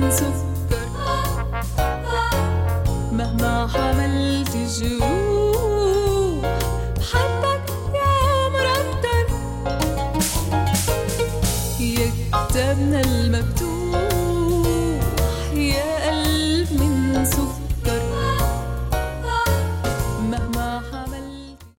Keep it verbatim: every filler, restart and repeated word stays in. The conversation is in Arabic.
سكر، مهما حملت جروح بحبك يا عمر أكتر. يكتبنا المكتوب